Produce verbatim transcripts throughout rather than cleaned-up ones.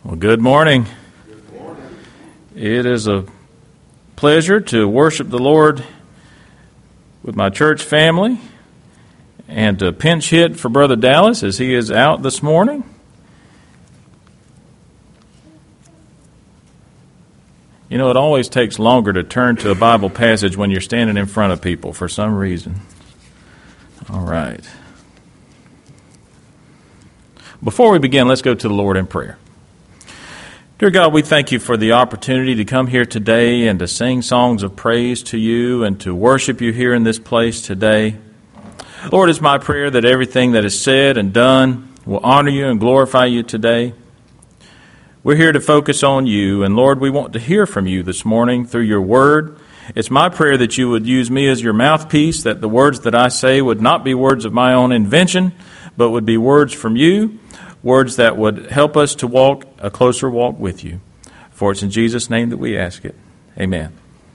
Well, good morning. Good morning. It is a pleasure to worship the Lord with my church family and to pinch hit for Brother Dallas as he is out this morning. You know, it always takes longer to turn to a Bible passage when you're standing in front of people for some reason. All right. Before we begin, let's go to the Lord in prayer. Dear God, we thank you for the opportunity to come here today and to sing songs of praise to you and to worship you here in this place today. Lord, it's my prayer that everything that is said and done will honor you and glorify you today. We're here to focus on you, and Lord, we want to hear from you this morning through your word. It's my prayer that you would use me as your mouthpiece, that the words that I say would not be words of my own invention, but would be words from you, words that would help us to walk a closer walk with you. For it's in Jesus' name that we ask it. Amen.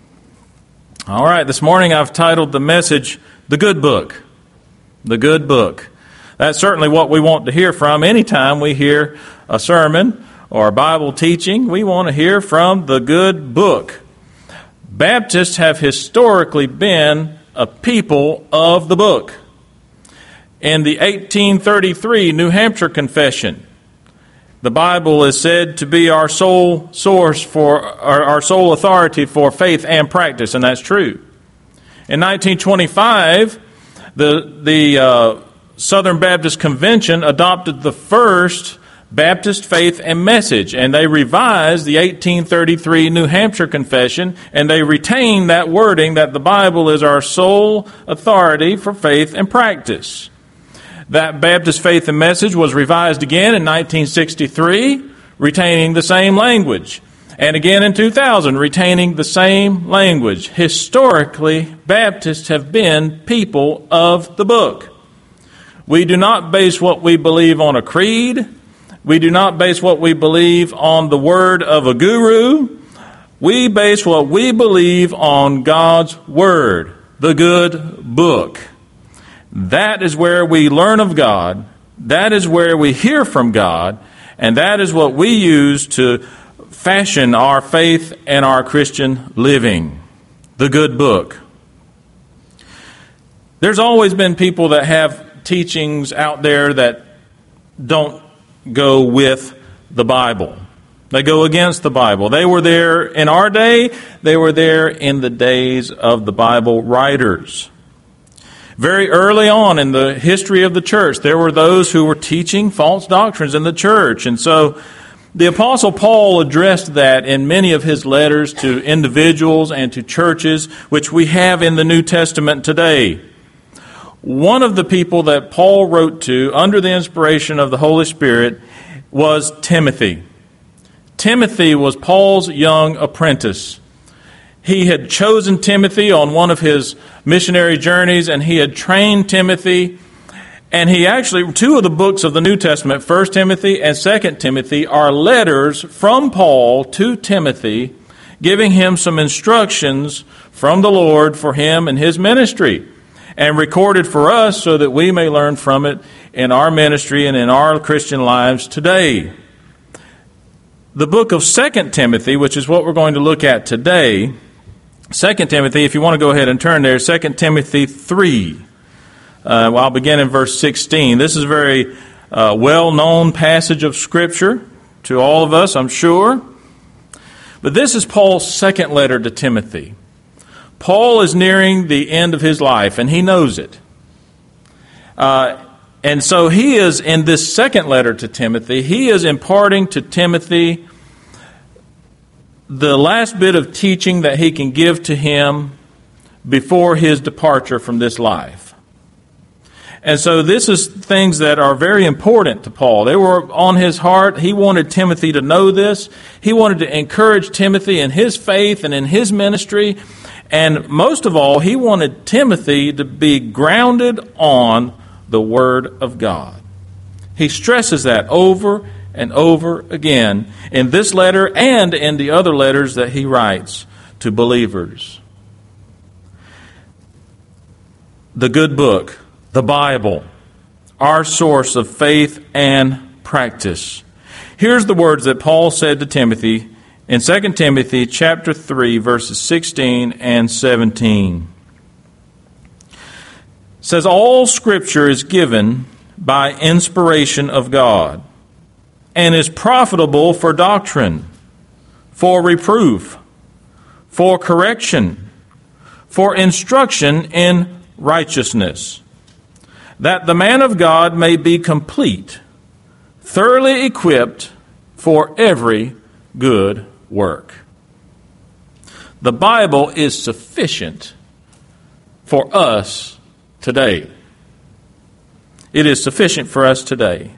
All right, this morning I've titled the message, The Good Book. The Good Book. That's certainly what we want to hear from. Anytime we hear a sermon or a Bible teaching, we want to hear from the good book. Baptists have historically been a people of the book. In the eighteen thirty-three New Hampshire Confession, the Bible is said to be our sole source for, our, our sole authority for faith and practice, and that's true. In nineteen twenty-five, the, the uh, Southern Baptist Convention adopted the first Baptist faith and message, and they revised the eighteen thirty-three New Hampshire Confession, and they retained that wording that the Bible is our sole authority for faith and practice. That Baptist faith and message was revised again in nineteen sixty-three, retaining the same language, and again in two thousand, retaining the same language. Historically, Baptists have been people of the book. We do not base what we believe on a creed. We do not base what we believe on the word of a guru. We base what we believe on God's word, the good book. That is where we learn of God. That is where we hear from God. And that is what we use to fashion our faith and our Christian living. The good book. There's always been people that have teachings out there that don't go with the Bible. They go against the Bible. They were there in our day. They were there in the days of the Bible writers. Very early on in the history of the church, there were those who were teaching false doctrines in the church. And so the Apostle Paul addressed that in many of his letters to individuals and to churches, which we have in the New Testament today. One of the people that Paul wrote to under the inspiration of the Holy Spirit was Timothy. Timothy was Paul's young apprentice. He had chosen Timothy on one of his missionary journeys, and he had trained Timothy. And he actually, two of the books of the New Testament, First Timothy and Second Timothy, are letters from Paul to Timothy, giving him some instructions from the Lord for him and his ministry, and recorded for us so that we may learn from it in our ministry and in our Christian lives today. The book of Second Timothy, which is what we're going to look at today, Second Timothy, if you want to go ahead and turn there, Second Timothy three. Uh, well, I'll begin in verse sixteen. This is a very uh, well-known passage of Scripture to all of us, I'm sure. But this is Paul's second letter to Timothy. Paul is nearing the end of his life, and he knows it. Uh, and so he is, in this second letter to Timothy, he is imparting to Timothy the last bit of teaching that he can give to him before his departure from this life. And so this is things that are very important to Paul. They were on his heart. He wanted Timothy to know this. He wanted to encourage Timothy in his faith and in his ministry. And most of all, he wanted Timothy to be grounded on the Word of God. He stresses that over and over again in this letter and in the other letters that he writes to believers. The good book, the Bible, our source of faith and practice. Here's the words that Paul said to Timothy in Second Timothy chapter three, verses sixteen and seventeen. It says, all Scripture is given by inspiration of God, and is profitable for doctrine, for reproof, for correction, for instruction in righteousness, that the man of God may be complete, thoroughly equipped for every good work. The Bible is sufficient for us today. It is sufficient for us today.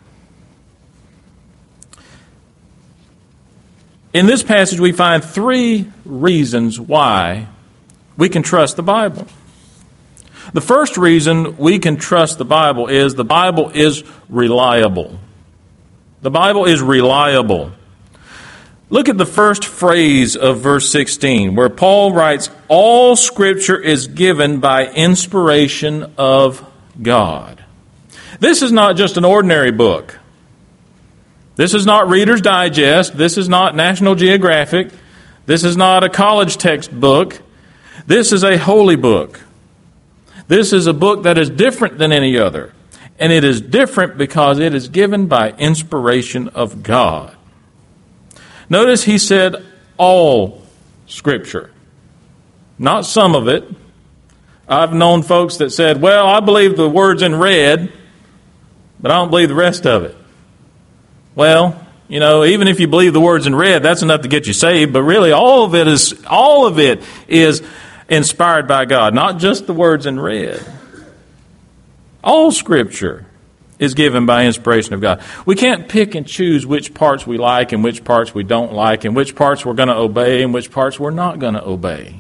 In this passage, we find three reasons why we can trust the Bible. The first reason we can trust the Bible is the Bible is reliable. The Bible is reliable. Look at the first phrase of verse sixteen, where Paul writes, all Scripture is given by inspiration of God. This is not just an ordinary book. This is not Reader's Digest. This is not National Geographic. This is not a college textbook. This is a holy book. This is a book that is different than any other. And it is different because it is given by inspiration of God. Notice he said all Scripture, not some of it. I've known folks that said, well, I believe the words in red, but I don't believe the rest of it. Well, you know, even if you believe the words in red, that's enough to get you saved. But really, all of it is all of it is inspired by God, not just the words in red. All Scripture is given by inspiration of God. We can't pick and choose which parts we like and which parts we don't like, and which parts we're going to obey and which parts we're not going to obey.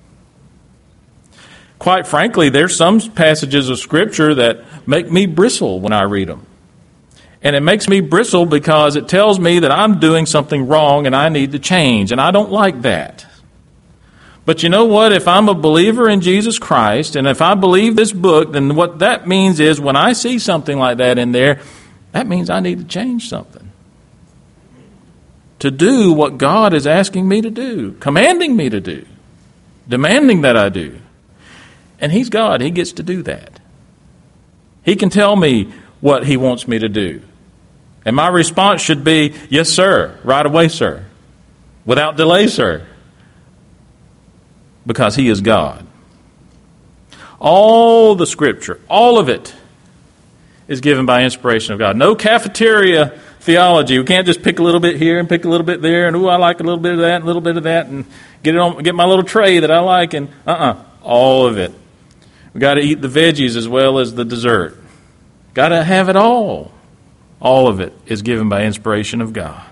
Quite frankly, there's some passages of Scripture that make me bristle when I read them. And it makes me bristle because it tells me that I'm doing something wrong and I need to change. And I don't like that. But you know what? If I'm a believer in Jesus Christ, and if I believe this book, then what that means is when I see something like that in there, that means I need to change something. To do what God is asking me to do, commanding me to do, demanding that I do. And He's God. He gets to do that. He can tell me what He wants me to do. And my response should be, yes, sir, right away, sir. Without delay, sir. Because He is God. All the Scripture, all of it, is given by inspiration of God. No cafeteria theology. We can't just pick a little bit here and pick a little bit there, and ooh, I like a little bit of that and a little bit of that, and get it on, get my little tray that I like, and uh-uh, all of it. We got to eat the veggies as well as the dessert. Got to have it all. All of it is given by inspiration of God.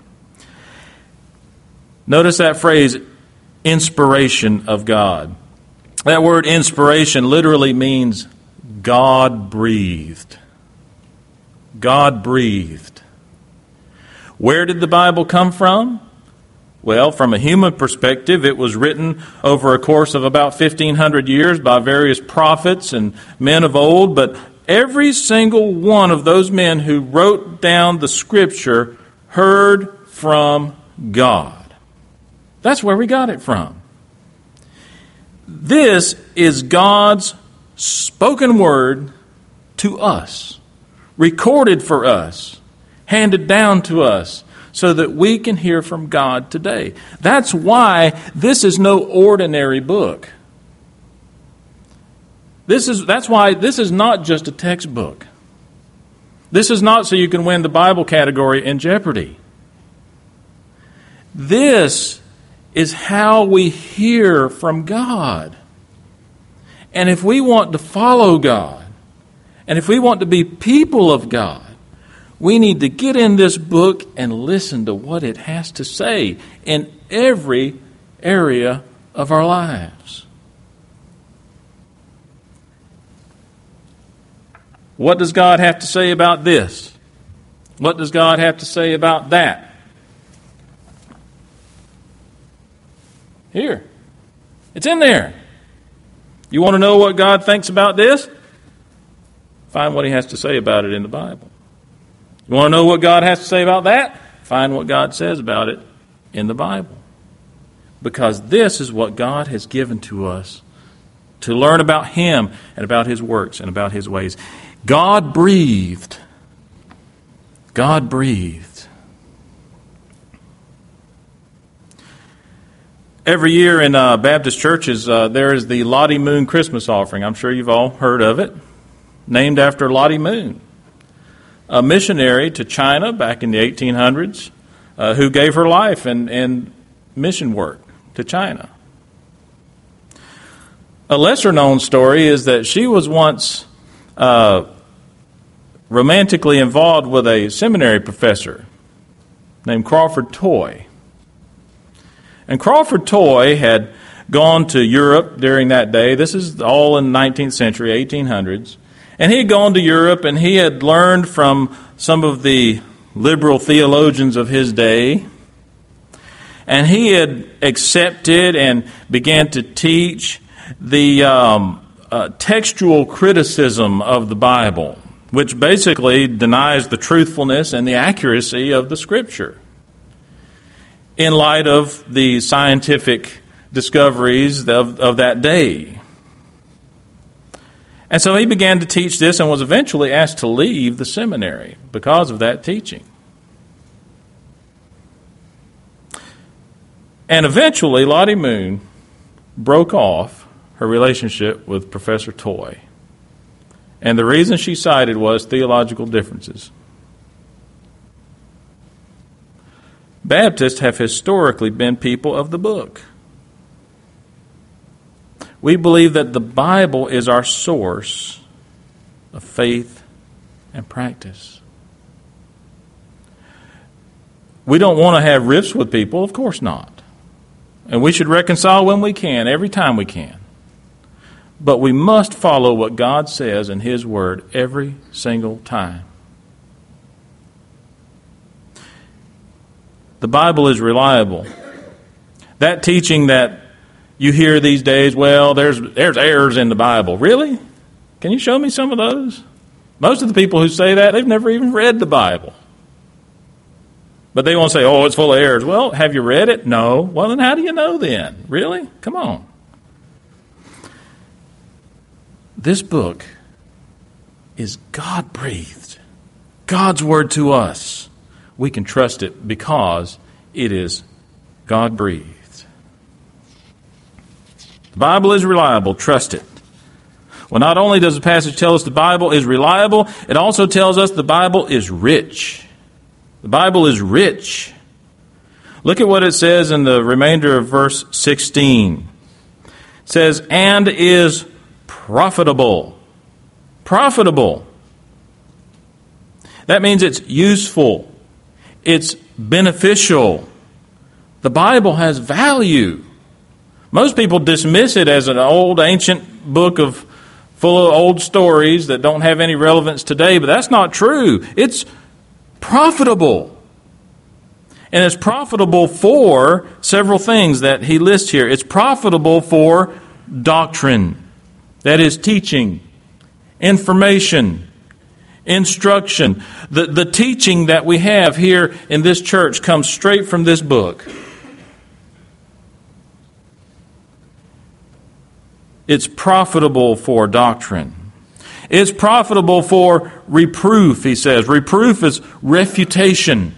Notice that phrase, inspiration of God. That word inspiration literally means God breathed. God breathed. Where did the Bible come from? Well, from a human perspective, it was written over a course of about fifteen hundred years by various prophets and men of old, but every single one of those men who wrote down the Scripture heard from God. That's where we got it from. This is God's spoken word to us, recorded for us, handed down to us, so that we can hear from God today. That's why this is no ordinary book. This is, that's why this is not just a textbook. This is not so you can win the Bible category in Jeopardy. This is how we hear from God. And if we want to follow God, and if we want to be people of God, we need to get in this book and listen to what it has to say in every area of our lives. What does God have to say about this? What does God have to say about that? Here. It's in there. You want to know what God thinks about this? Find what He has to say about it in the Bible. You want to know what God has to say about that? find what God says about it in the Bible. Because this is what God has given to us to learn about Him and about His works and about His ways. God breathed. God breathed. Every year in uh, Baptist churches, uh, there is the Lottie Moon Christmas offering. I'm sure you've all heard of it. Named after Lottie Moon, a missionary to China back in the eighteen hundreds uh, who gave her life in, in mission work to China. A lesser-known story is that she was once uh, romantically involved with a seminary professor named Crawford Toy. And Crawford Toy had gone to Europe during that day. This is all in the nineteenth century, eighteen hundreds. And he had gone to Europe and he had learned from some of the liberal theologians of his day. And he had accepted and began to teach the um, uh, textual criticism of the Bible, which basically denies the truthfulness and the accuracy of the Scripture in light of the scientific discoveries of, of that day. And so he began to teach this and was eventually asked to leave the seminary because of that teaching. And eventually, Lottie Moon broke off her relationship with Professor Toy. And the reason she cited was theological differences. Baptists have historically been people of the book. We believe that the Bible is our source of faith and practice. We don't want to have rifts with people, of course not. And we should reconcile when we can, every time we can. But we must follow what God says in His Word every single time. The Bible is reliable. That teaching that you hear these days, well, there's there's errors in the Bible. Really? Can you show me some of those? Most of the people who say that, they've never even read the Bible. But they won't say, oh, it's full of errors. Well, have you read it? No. Well, then how do you know then? Really? Come on. This book is God-breathed. God's word to us. We can trust it because it is God-breathed. The Bible is reliable. Trust it. Well, not only does the passage tell us the Bible is reliable, it also tells us the Bible is rich. The Bible is rich. Look at what it says in the remainder of verse sixteen. It says, and is profitable. Profitable. That means it's useful. It's beneficial. The Bible has value. Most people dismiss it as an old, ancient book of full of old stories that don't have any relevance today, but that's not true. It's profitable. And it's profitable for several things that he lists here. It's profitable for doctrine, that is teaching, information, instruction. The, the teaching that we have here in this church comes straight from this book. It's profitable for doctrine. It's profitable for reproof, he says. Reproof is refutation.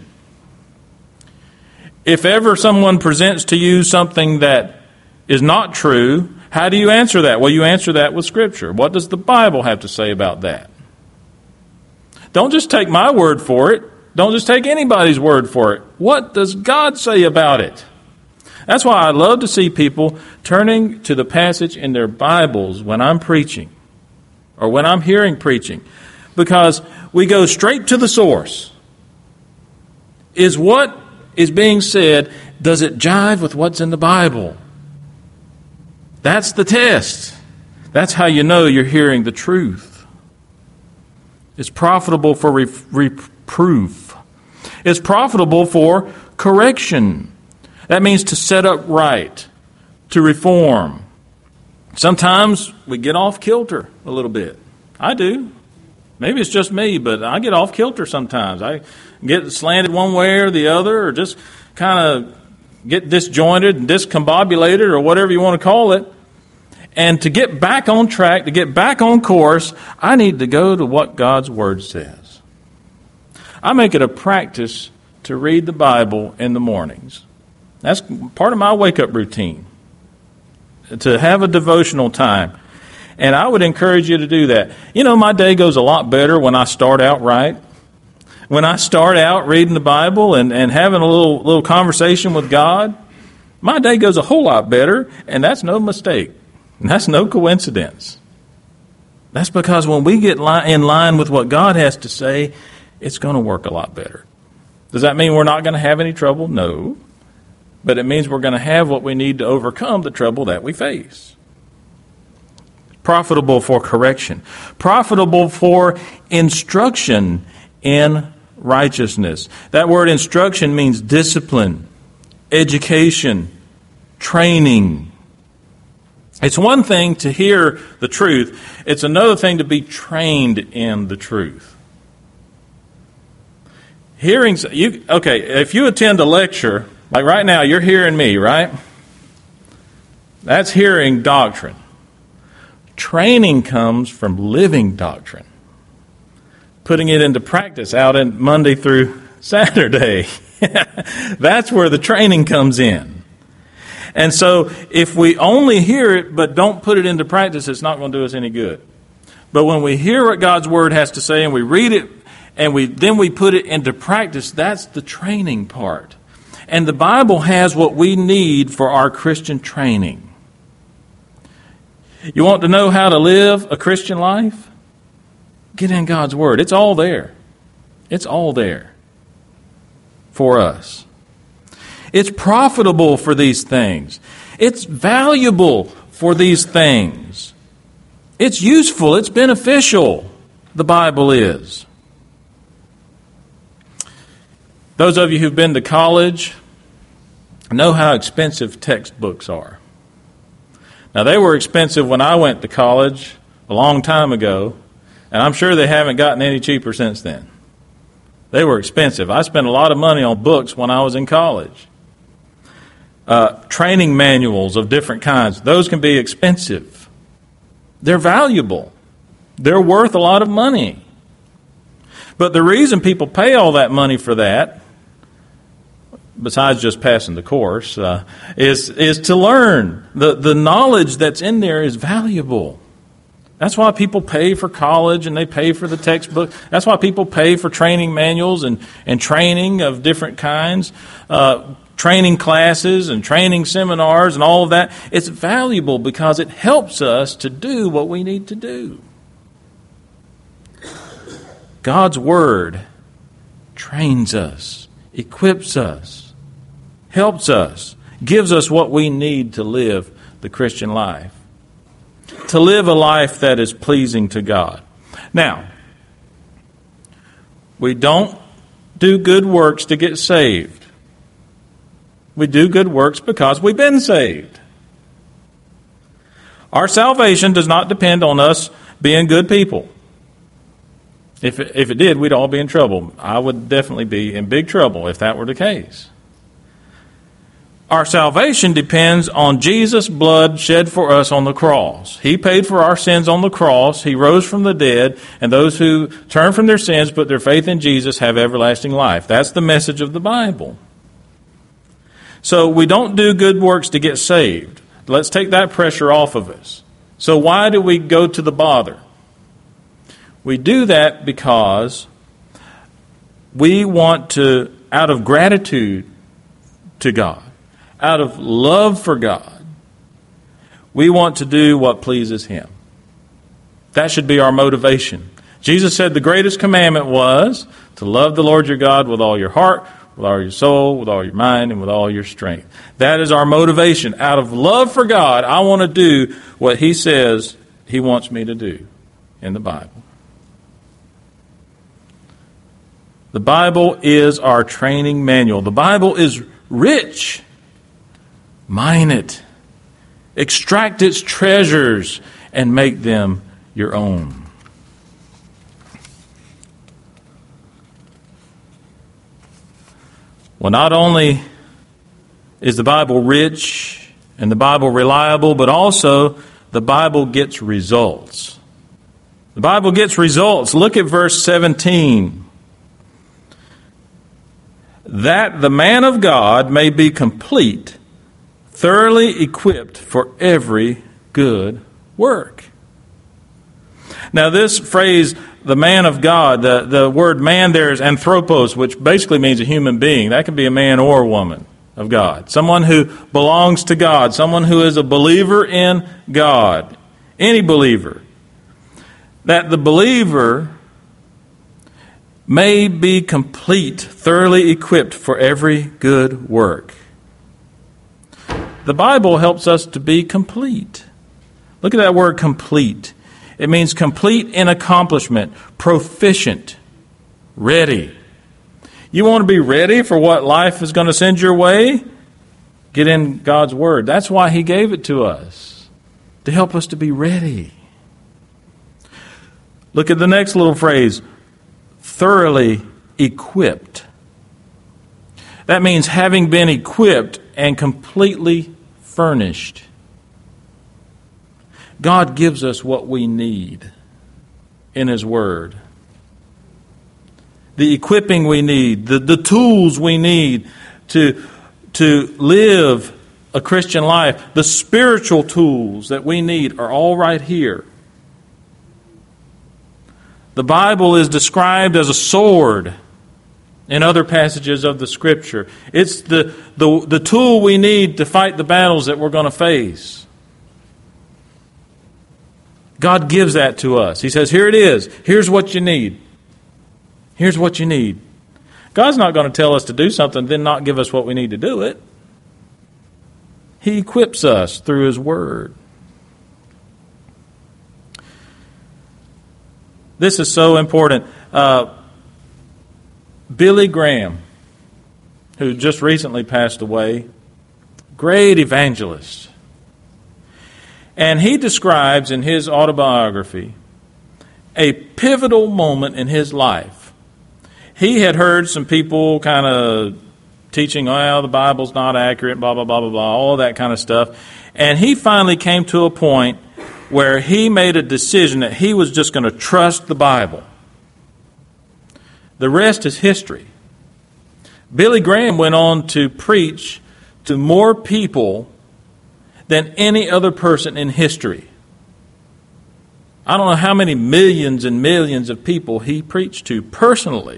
If ever someone presents to you something that is not true, how do you answer that? Well, you answer that with Scripture. What does the Bible have to say about that? Don't just take my word for it. Don't just take anybody's word for it. What does God say about it? That's why I love to see people turning to the passage in their Bibles when I'm preaching or when I'm hearing preaching, because we go straight to the source. Is what is being said, does it jive with what's in the Bible? That's the test. That's how you know you're hearing the truth. It's profitable for re- reproof. It's profitable for correction. That means to set up right, to reform. Sometimes we get off kilter a little bit. I do. Maybe it's just me, but I get off kilter sometimes. I get slanted one way or the other, or just kind of get disjointed and discombobulated, or whatever you want to call it. And to get back on track, to get back on course, I need to go to what God's Word says. I make it a practice to read the Bible in the mornings. That's part of my wake-up routine, to have a devotional time. And I would encourage you to do that. You know, my day goes a lot better when I start out right. When I start out reading the Bible and, and having a little little conversation with God, my day goes a whole lot better, and that's no mistake. And that's no coincidence. That's because when we get li- in line with what God has to say, it's going to work a lot better. Does that mean we're not going to have any trouble? No. But it means we're going to have what we need to overcome the trouble that we face. Profitable for correction. Profitable for instruction in righteousness. That word instruction means discipline, education, training. It's one thing to hear the truth. It's another thing to be trained in the truth. Hearing, you, okay, if you attend a lecture, like right now, you're hearing me, right? That's hearing doctrine. Training comes from living doctrine. Putting it into practice out in Monday through Saturday. That's where the training comes in. And so if we only hear it but don't put it into practice, it's not going to do us any good. But when we hear what God's Word has to say and we read it and we then we put it into practice, that's the training part. And the Bible has what we need for our Christian training. You want to know how to live a Christian life? Get in God's Word. It's all there. It's all there for us. It's profitable for these things. It's valuable for these things. It's useful. It's beneficial. The Bible is. Those of you who've been to college know how expensive textbooks are. Now, they were expensive when I went to college a long time ago, and I'm sure they haven't gotten any cheaper since then. They were expensive. I spent a lot of money on books when I was in college. Uh, training manuals of different kinds, those can be expensive. They're valuable. They're worth a lot of money. But the reason people pay all that money for that, besides just passing the course, uh, is is to learn. The, the knowledge that's in there is valuable. That's why people pay for college and they pay for the textbook. That's why people pay for training manuals and, and training of different kinds, uh, training classes and training seminars and all of that. It's valuable because it helps us to do what we need to do. God's Word trains us, equips us, helps us, gives us what we need to live the Christian life. To live a life that is pleasing to God. Now, we don't do good works to get saved. We do good works because we've been saved. Our salvation does not depend on us being good people. If it, if it did, we'd all be in trouble. I would definitely be in big trouble if that were the case. Our salvation depends on Jesus' blood shed for us on the cross. He paid for our sins on the cross. He rose from the dead. And those who turn from their sins, put their faith in Jesus, have everlasting life. That's the message of the Bible. So we don't do good works to get saved. Let's take that pressure off of us. So why do we go to the bother? We do that because we want to, out of gratitude to God, out of love for God, we want to do what pleases Him. That should be our motivation. Jesus said the greatest commandment was to love the Lord your God with all your heart, with all your soul, with all your mind, and with all your strength. That is our motivation. Out of love for God, I want to do what He says He wants me to do in the Bible. The Bible is our training manual. The Bible is rich. Mine it. Extract its treasures and make them your own. Well, not only is the Bible rich and the Bible reliable, but also the Bible gets results. The Bible gets results. Look at verse seventeen. That the man of God may be complete, thoroughly equipped for every good work. Now this phrase, the man of God, the, the word man there is anthropos, which basically means a human being. That can be a man or a woman of God. Someone who belongs to God. Someone who is a believer in God. Any believer. That the believer may be complete, thoroughly equipped for every good work. The Bible helps us to be complete. Look at that word complete. It means complete in accomplishment, proficient, ready. You want to be ready for what life is going to send your way? Get in God's Word. That's why He gave it to us, to help us to be ready. Look at the next little phrase, thoroughly equipped. That means having been equipped and completely furnished. God gives us what we need in His Word. The equipping we need, the, the tools we need to, to live a Christian life, the spiritual tools that we need are all right here. The Bible is described as a sword in other passages of the Scripture. It's the, the, the tool we need to fight the battles that we're going to face. God gives that to us. He says, here it is. Here's what you need. Here's what you need. God's not going to tell us to do something, then not give us what we need to do it. He equips us through His Word. This is so important. Uh, Billy Graham, who just recently passed away, great evangelist. And he describes in his autobiography a pivotal moment in his life. He had heard some people kind of teaching, well, the Bible's not accurate, blah, blah, blah, blah, blah, all that kind of stuff. And he finally came to a point where he made a decision that he was just going to trust the Bible. The rest is history. Billy Graham went on to preach to more people than any other person in history. I don't know how many millions and millions of people he preached to personally.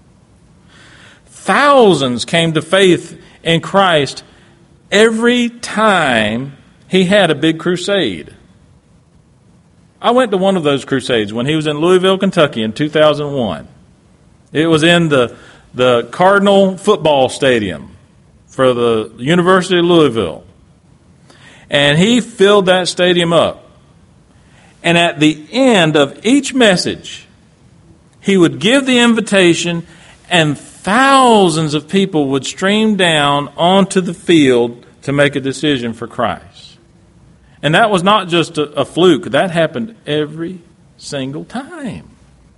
Thousands came to faith in Christ every time he had a big crusade. I went to one of those crusades when he was in Louisville, Kentucky in two thousand one. It was in the, the Cardinal football stadium for the University of Louisville. And he filled that stadium up. And at the end of each message, he would give the invitation, and thousands of people would stream down onto the field to make a decision for Christ. And that was not just a, a fluke. That happened every single time.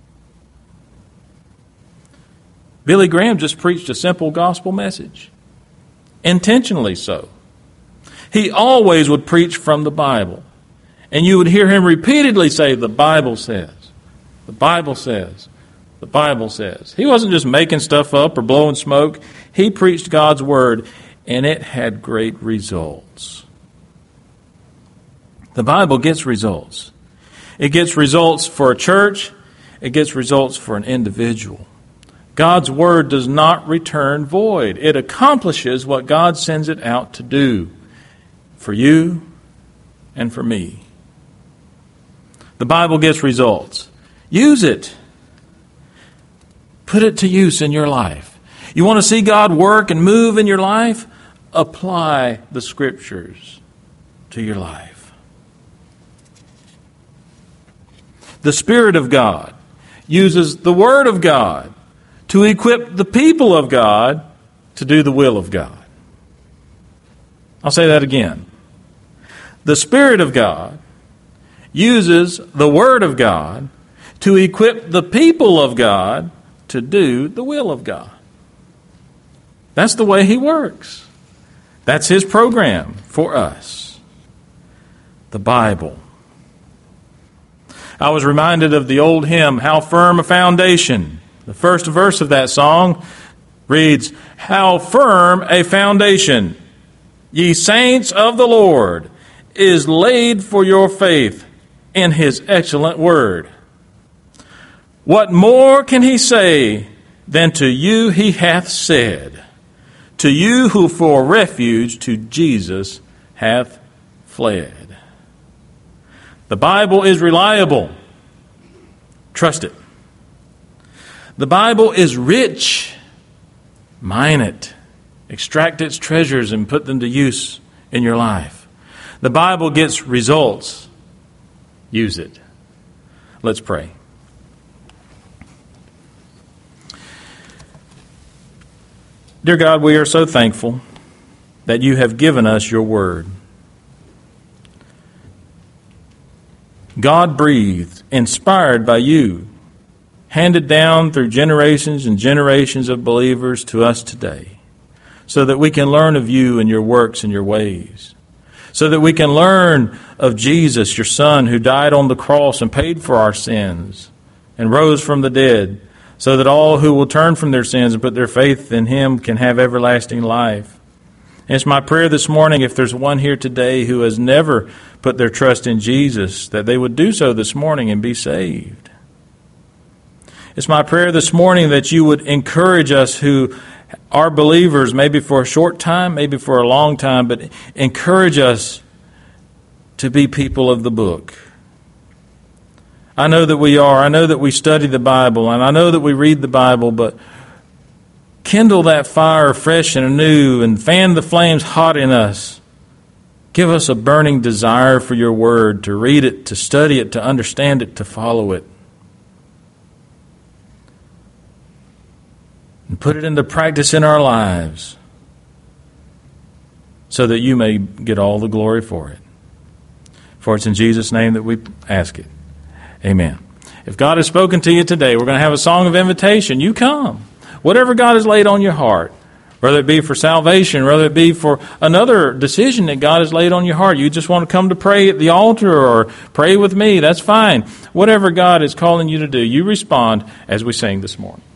Billy Graham just preached a simple gospel message. Intentionally so. He always would preach from the Bible. And you would hear him repeatedly say, the Bible says, the Bible says, the Bible says. He wasn't just making stuff up or blowing smoke. He preached God's Word, and it had great results. The Bible gets results. It gets results for a church. It gets results for an individual. God's Word does not return void. It accomplishes what God sends it out to do for you and for me. The Bible gets results. Use it. Put it to use in your life. You want to see God work and move in your life? Apply the Scriptures to your life. The Spirit of God uses the Word of God to equip the people of God to do the will of God. I'll say that again. The Spirit of God uses the Word of God to equip the people of God to do the will of God. That's the way He works. That's His program for us. The Bible. I was reminded of the old hymn, How Firm a Foundation. The first verse of that song reads, How firm a foundation, ye saints of the Lord, is laid for your faith in His excellent word. What more can He say than to you He hath said, to you who for refuge to Jesus hath fled? The Bible is reliable. Trust it. The Bible is rich. Mine it. Extract its treasures and put them to use in your life. The Bible gets results. Use it. Let's pray. Dear God, we are so thankful that You have given us Your Word. God-breathed, inspired by You, handed down through generations and generations of believers to us today, so that we can learn of You and Your works and Your ways, so that we can learn of Jesus, Your Son, who died on the cross and paid for our sins and rose from the dead, so that all who will turn from their sins and put their faith in Him can have everlasting life. And it's my prayer this morning, if there's one here today who has never put their trust in Jesus, that they would do so this morning and be saved. It's my prayer this morning that You would encourage us who are believers, maybe for a short time, maybe for a long time, but encourage us to be people of the book. I know that we are. I know that we study the Bible, and I know that we read the Bible, but kindle that fire fresh and anew and fan the flames hot in us. Give us a burning desire for Your Word, to read it, to study it, to understand it, to follow it. And put it into practice in our lives so that You may get all the glory for it. For it's in Jesus' name that we ask it. Amen. If God has spoken to you today, we're going to have a song of invitation. You come. Whatever God has laid on your heart, whether it be for salvation, whether it be for another decision that God has laid on your heart. You just want to come to pray at the altar or pray with me, that's fine. Whatever God is calling you to do, you respond as we sing this morning.